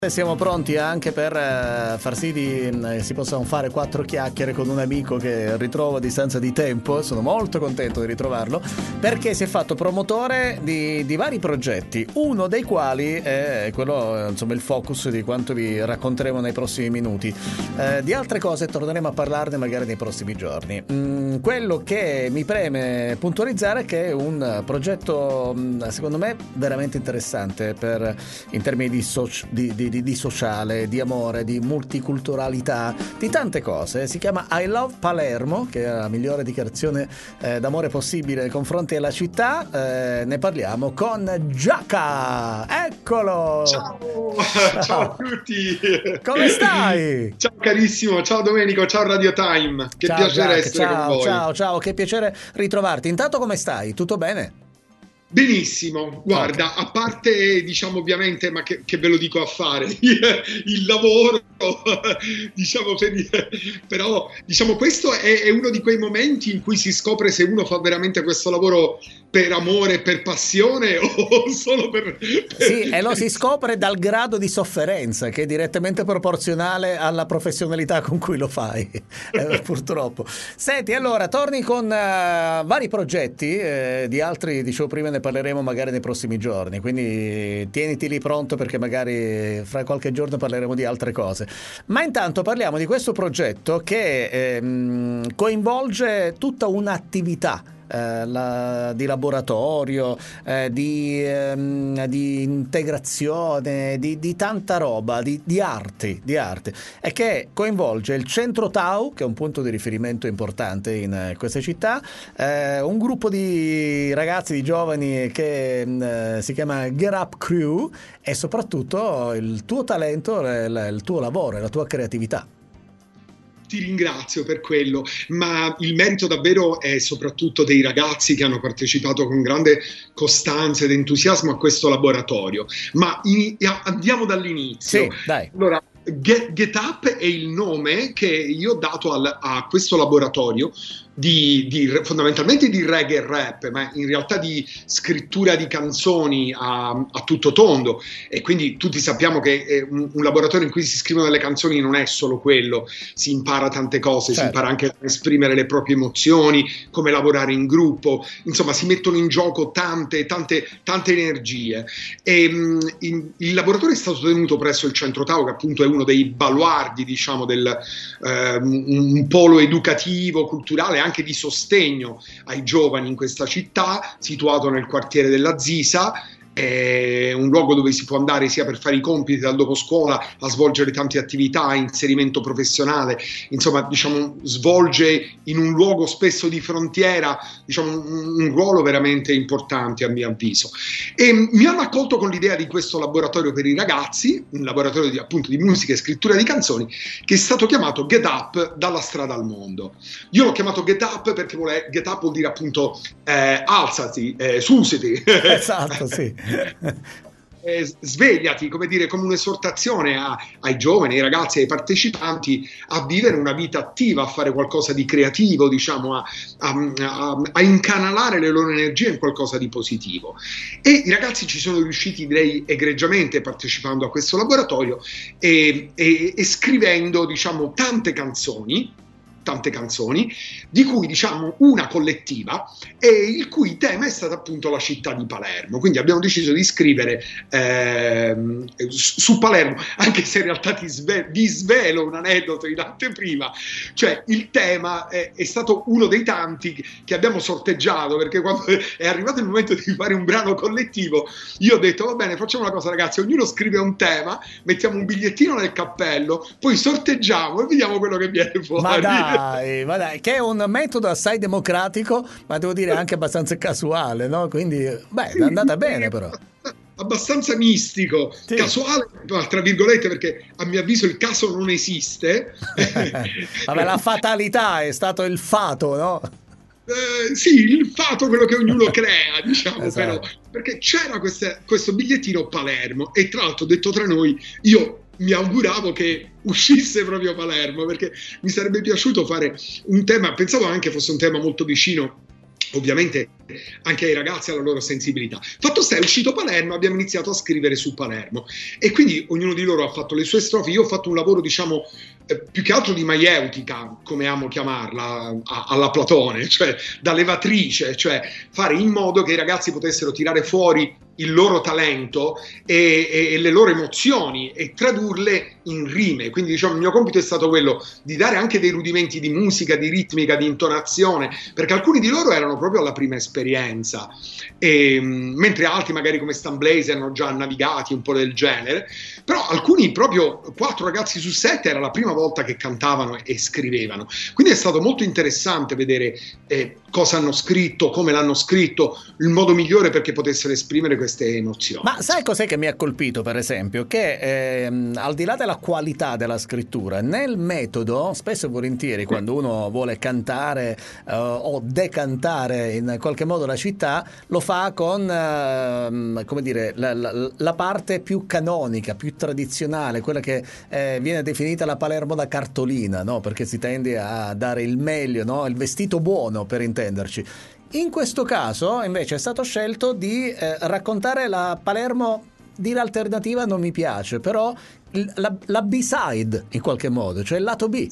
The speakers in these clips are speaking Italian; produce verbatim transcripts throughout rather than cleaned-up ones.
Siamo pronti anche per uh, far sì di uh, si possano fare quattro chiacchiere con un amico che ritrovo a distanza di tempo. Sono molto contento di ritrovarlo perché si è fatto promotore di, di vari progetti, uno dei quali è quello, insomma, il focus di quanto vi racconteremo nei prossimi minuti. Uh, di altre cose torneremo a parlarne magari nei prossimi giorni. Mm, quello che mi preme puntualizzare è che è un progetto, secondo me, veramente interessante per, in termini di, soci, di, di Di, di sociale, di amore, di multiculturalità, di tante cose. Si chiama I Love Palermo, che è la migliore dichiarazione eh, d'amore possibile nei confronti della città. Eh, ne parliamo con Giaca. Eccolo! Ciao! Ciao a tutti! Come stai? Ciao carissimo, ciao Domenico, ciao Radio Time. Che ciao, piacere Giac, essere ciao, con voi. Ciao, ciao, che piacere ritrovarti. Intanto come stai? Tutto bene? Benissimo, guarda, a parte, diciamo, ovviamente, ma che, che ve lo dico a fare, il lavoro, diciamo, per, però, diciamo, questo è, è uno di quei momenti in cui si scopre se uno fa veramente questo lavoro per amore, per passione o solo per... per sì, e lo si scopre dal grado di sofferenza, che è direttamente proporzionale alla professionalità con cui lo fai, eh, purtroppo. Senti, allora, torni con uh, vari progetti, eh, di altri, dicevo prima, ne parleremo magari nei prossimi giorni, quindi tieniti lì pronto perché magari fra qualche giorno parleremo di altre cose. Ma intanto parliamo di questo progetto che ehm, coinvolge tutta un'attività eh, la, di laboratorio, eh, di, ehm, di integrazione, di, di tanta roba, di, di arti, di arte, e che coinvolge il Centro Tau, che è un punto di riferimento importante in eh, queste città, eh, un gruppo di ragazzi, di giovani che eh, si chiama Get Up Crew, e soprattutto il tuo talento, il, il tuo lavoro e la tua creatività. Ti ringrazio per quello, ma il merito davvero è soprattutto dei ragazzi che hanno partecipato con grande costanza ed entusiasmo a questo laboratorio. Ma in, andiamo dall'inizio. Sì, dai. Allora, Get, Get Up è il nome che io ho dato al, a questo laboratorio di, di, fondamentalmente di reggae e rap, ma in realtà di scrittura di canzoni a, a tutto tondo, e quindi tutti sappiamo che è un, un laboratorio in cui si scrivono delle canzoni non è solo quello, si impara tante cose, certo. Si impara anche a esprimere le proprie emozioni, come lavorare in gruppo, insomma si mettono in gioco tante tante tante energie, e um, in, il laboratorio è stato tenuto presso il Centro Tau, che appunto è uno dei baluardi, diciamo, del eh, un, un polo educativo, culturale, anche di sostegno ai giovani in questa città, situato nel quartiere della Zisa. È un luogo dove si può andare sia per fare i compiti dal dopo scuola, a svolgere tante attività, inserimento professionale, insomma, diciamo, svolge in un luogo spesso di frontiera, diciamo, un, un ruolo veramente importante a mio avviso. E mi hanno accolto con l'idea di questo laboratorio per i ragazzi, un laboratorio di, appunto, di musica e scrittura di canzoni, che è stato chiamato Get Up, dalla strada al mondo. Io l'ho chiamato Get Up perché vuole, Get Up vuol dire appunto eh, alzati, eh, susiti. Esatto, sì. Eh, svegliati, come dire, come un'esortazione a, ai giovani, ai ragazzi, ai partecipanti a vivere una vita attiva, a fare qualcosa di creativo, diciamo, a, a, a, a incanalare le loro energie in qualcosa di positivo. E i ragazzi ci sono riusciti, direi, egregiamente, partecipando a questo laboratorio e, e, e scrivendo, diciamo, tante canzoni tante canzoni, di cui, diciamo, una collettiva, e il cui tema è stata appunto la città di Palermo. Quindi abbiamo deciso di scrivere ehm, su Palermo, anche se in realtà ti sve- vi svelo un aneddoto in anteprima, cioè il tema è, è stato uno dei tanti che abbiamo sorteggiato, perché quando è arrivato il momento di fare un brano collettivo, io ho detto: va bene, facciamo una cosa, ragazzi, ognuno scrive un tema, mettiamo un bigliettino nel cappello, poi sorteggiamo e vediamo quello che viene fuori. Ma dai, ma dai, che è un metodo assai democratico, ma devo dire anche abbastanza casuale, no? Quindi, beh, è andata bene, però. Abbastanza mistico, sì. Casuale, tra virgolette, perché a mio avviso il caso non esiste. Vabbè, la fatalità è stato il fato, no? Eh, sì, il fato, quello che ognuno crea, diciamo, esatto. Però, perché c'era queste, questo bigliettino Palermo, e tra l'altro, detto tra noi, io mi auguravo che uscisse proprio Palermo, perché mi sarebbe piaciuto fare un tema, pensavo anche fosse un tema molto vicino ovviamente anche ai ragazzi alla loro sensibilità. Fatto sta, è uscito Palermo, abbiamo iniziato a scrivere su Palermo e quindi ognuno di loro ha fatto le sue strofe. Io ho fatto un lavoro, diciamo, eh, più che altro di maieutica, come amo chiamarla, a, alla Platone, cioè da levatrice, cioè fare in modo che i ragazzi potessero tirare fuori il loro talento e, e, e le loro emozioni e tradurle in rime. Quindi, diciamo, il mio compito è stato quello di dare anche dei rudimenti di musica, di ritmica, di intonazione, perché alcuni di loro erano proprio alla prima esperienza, e, mentre altri magari come Stan Blaze erano già navigati un po' del genere, però alcuni, proprio quattro ragazzi su sette, era la prima volta che cantavano e scrivevano. Quindi è stato molto interessante vedere eh, cosa hanno scritto, come l'hanno scritto, il modo migliore perché potessero esprimere queste emozioni. Ma sai cos'è che mi ha colpito, per esempio? Che ehm, al di là della qualità della scrittura, nel metodo, spesso e volentieri quando uno vuole cantare eh, o decantare in qualche modo la città, lo fa con eh, come dire, la, la, la parte più canonica, più tradizionale, quella che eh, viene definita la Palermo da cartolina, no? Perché si tende a dare il meglio, no? Il vestito buono, per intenderci. In questo caso invece è stato scelto di eh, raccontare la Palermo, dire alternativa non mi piace, però la, la B-side in qualche modo, cioè il lato B.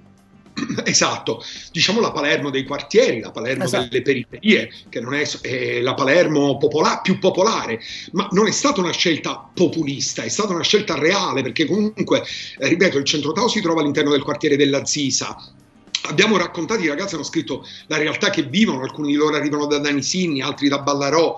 Esatto, diciamo la Palermo dei quartieri, la Palermo esatto. delle periferie, che non è, è la Palermo popola- più popolare, ma non è stata una scelta populista, è stata una scelta reale, perché comunque, eh, ripeto, il Centro Tao si trova all'interno del quartiere della Zisa. Abbiamo raccontato, i ragazzi hanno scritto la realtà che vivono, alcuni di loro arrivano da Danisinni, altri da Ballarò.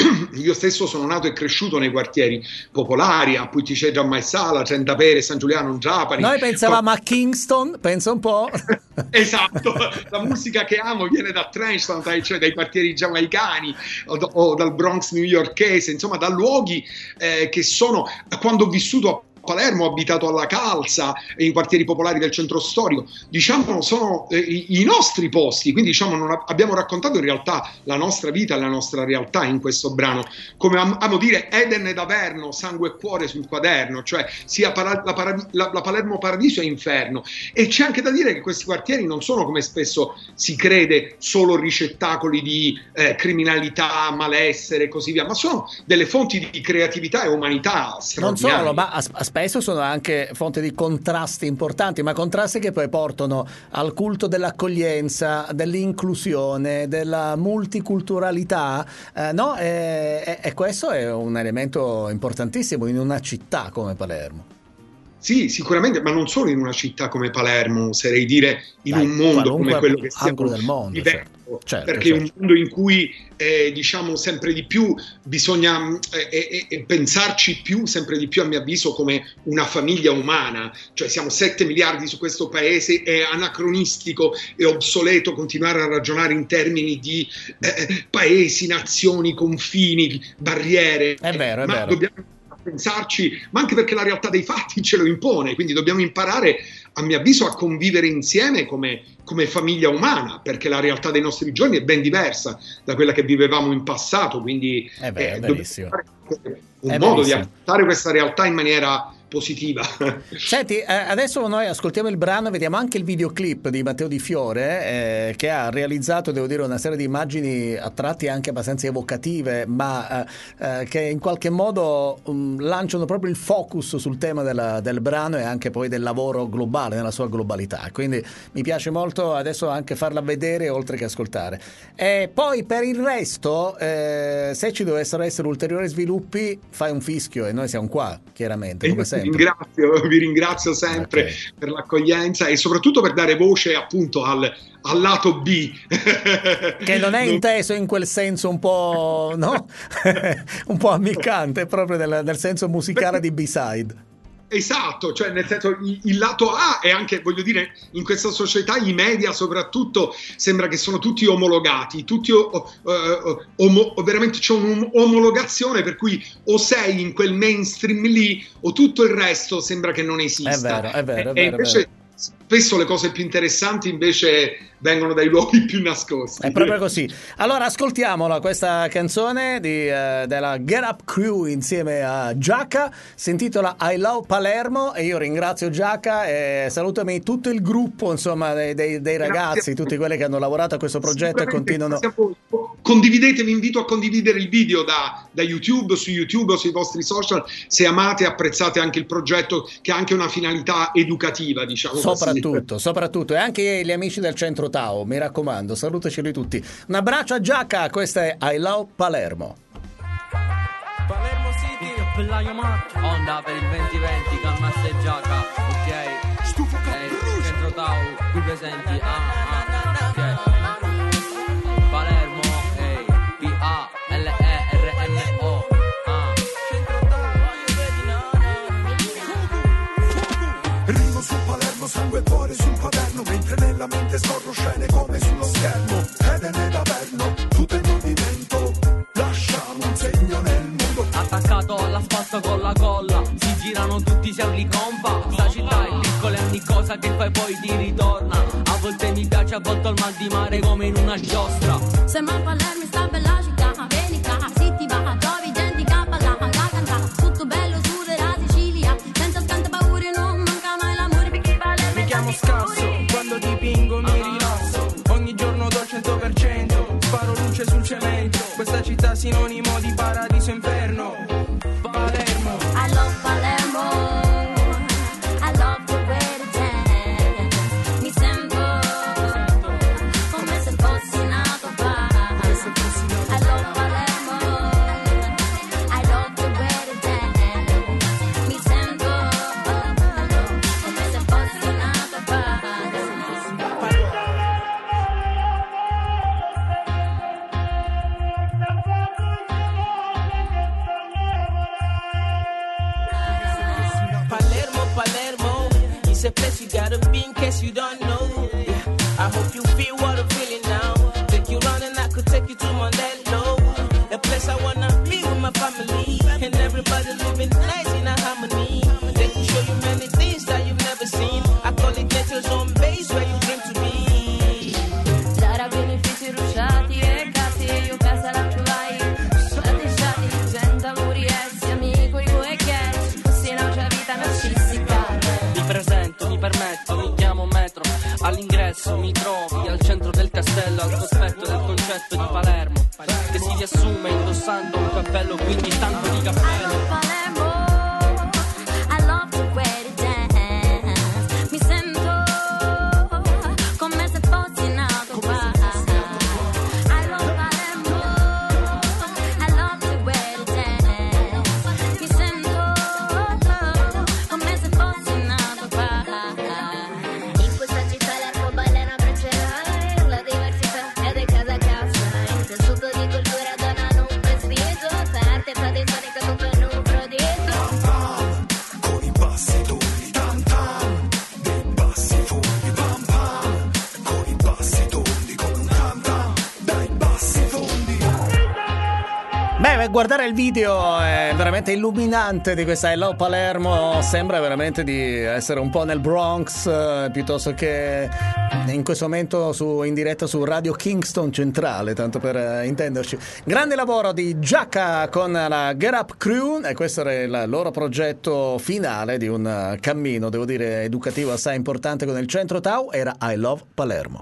Io stesso sono nato e cresciuto nei quartieri popolari, a Puiticegia, Maessala, Centapere, San Giuliano, Giapani. Noi pensavamo a Kingston, pensa un po'. Esatto, la musica che amo viene da Trenchtown, cioè dai quartieri giamaicani o, o dal Bronx newyorkese, insomma da luoghi eh, che sono, quando ho vissuto a Palermo, ho abitato alla Calza e in quartieri popolari del centro storico, diciamo sono eh, i, i nostri posti, quindi diciamo non a, abbiamo raccontato in realtà la nostra vita, la nostra realtà in questo brano, come am, amo dire Eden ed Averno, sangue e cuore sul quaderno, cioè sia para, la, para, la, la Palermo paradiso e inferno. E c'è anche da dire che questi quartieri non sono, come spesso si crede, solo ricettacoli di eh, criminalità, malessere e così via, ma sono delle fonti di creatività e umanità straordinarie. Non solo, ma as- spesso sono anche fonte di contrasti importanti, ma contrasti che poi portano al culto dell'accoglienza, dell'inclusione, della multiculturalità, eh, no? E, e, e questo è un elemento importantissimo in una città come Palermo. Sì, sicuramente, ma non solo in una città come Palermo, oserei dire in Dai, un mondo come quello che stiamo del mondo, vivendo, certo. Certo, perché certo. è un mondo in cui eh, diciamo sempre di più bisogna eh, eh, pensarci più, sempre di più a mio avviso, come una famiglia umana, cioè siamo sette miliardi su questo paese, è anacronistico e obsoleto continuare a ragionare in termini di eh, paesi, nazioni, confini, barriere. È vero, è ma vero. Dobbiamo pensarci, ma anche perché la realtà dei fatti ce lo impone, quindi dobbiamo imparare, a mio avviso, a convivere insieme come, come famiglia umana, perché la realtà dei nostri giorni è ben diversa da quella che vivevamo in passato, quindi è vero, eh, è verissimo. dobbiamo un è modo verissimo. di affrontare questa realtà in maniera positiva. Senti, eh, adesso noi ascoltiamo il brano e vediamo anche il videoclip di Matteo Di Fiore, eh, che ha realizzato, devo dire, una serie di immagini a tratti anche abbastanza evocative, ma eh, eh, che in qualche modo um, lanciano proprio il focus sul tema della, del brano e anche poi del lavoro globale, nella sua globalità. Quindi mi piace molto adesso anche farla vedere oltre che ascoltare. E poi per il resto, eh, se ci dovessero essere ulteriori sviluppi, fai un fischio e noi siamo qua, chiaramente, come sempre. Vi ringrazio, vi ringrazio sempre okay. per l'accoglienza e soprattutto per dare voce appunto al, al lato B. Che non è inteso in quel senso un po', no? un po' ammiccante, proprio nel, nel senso musicale di B-side. Esatto, cioè nel senso il, il lato A è anche, voglio dire, in questa società i media soprattutto sembra che sono tutti omologati, tutti uh, uh, omo, veramente c'è un'omologazione per cui o sei in quel mainstream lì o tutto il resto sembra che non esista. È vero, è vero, è vero, e invece è vero. spesso le cose più interessanti invece vengono dai luoghi più nascosti. È proprio così. Allora ascoltiamola questa canzone di, uh, della Get Up Crew insieme a Giacca, si intitola I Love Palermo, e io ringrazio Giacca e salutami tutto il gruppo, insomma, dei, dei, dei ragazzi, tutti quelli che hanno lavorato a questo progetto e continuano. Condividete, vi invito a condividere il video da, da YouTube, su YouTube o sui vostri social, se amate e apprezzate anche il progetto, che ha anche una finalità educativa, diciamo. Soprattutto, soprattutto, e anche gli amici del Centro Tao, mi raccomando, salutaceli tutti. Un abbraccio a Giacca, questa è I Love Palermo. Palermo City, onda per il duemilaventi, Gammas e Giacca, ok? Stufo eh, Centro Tao, qui presenti, ah, ah, ok. Palermo, ehi, P A L E R M O, ah. Centro Tao, Rimo su Palermo, sangue e cuore sul quaderno, mentre nella mente scorro scene come sullo schermo. Edene d'Averno, tutto in movimento, lasciamo un segno nel mondo. Attaccato all'asfalto con la colla, si girano tutti, siamo lì compa. Sta città è piccola e ogni cosa che fai poi ti ritorna. A volte mi piace, a volte il mal di mare come in una giostra. Sembra Palermo sta bella città, venica, si ti va, trovi gente che balla, la canta, tutto bello su della Sicilia, senza tante paure, non manca mai l'amore perché Palermo. Mi chiamo Scasso, quando dipingo mi rilasso, ogni giorno do il cento per cento, sparo luce sul cemento, questa città sinonimo di paradiso e inferno. Palermo, I love Palermo, I love the way to dance, mi sento come se fossi nato qua. I love Palermo, I love the way to dance, mi sento come se fossi nato qua. Palermo, Palermo, it's a place you gotta be in case you don't know. Yeah. I hope you feel what I'm feeling now. Take you round and I could take you to Mondello, a place I wanna be with my family, and everybody living nice in a harmony. They can show you many things that you've never seen. I call it nature's home base where you dream to be. C'era benefici rusciati e case, io casa la trovai, lasciati, gente, muri, essi, amico, i e cash, così non c'è vita, non ci si cade. Mi presento, mi permetto, mi chiamo Metro. All'ingresso mi trovi al centro del castello, al cospetto del concetto di Palermo, che si riassume indossando un cappello, quindi tanto di I love cappello. Palermo, I love the way to dance, mi sento come se fossi nato qua. I love Palermo, I love the way to dance, mi sento come se fossi nato qua. In questa città l'arcobaleno abbraccerai la diversità ed è casa a casa, il tessuto di cultura donano un vestito, arte tradizionale che comprano un prodito. Con i bassi toni, tam tam, dei bassi fondi, pam pam, con i bassi toni, con un tam tam, dai bassi fondi. Beh, guardare il video è veramente illuminante di questa I Love Palermo, sembra veramente di essere un po' nel Bronx, eh, piuttosto che in questo momento su, in diretta su Radio Kingston Centrale, tanto per eh, intenderci. Grande lavoro di Giacca con la Get Up Crew, e questo era il loro progetto finale di un eh, cammino, devo dire, educativo assai importante con il Centro Tao, era I Love Palermo.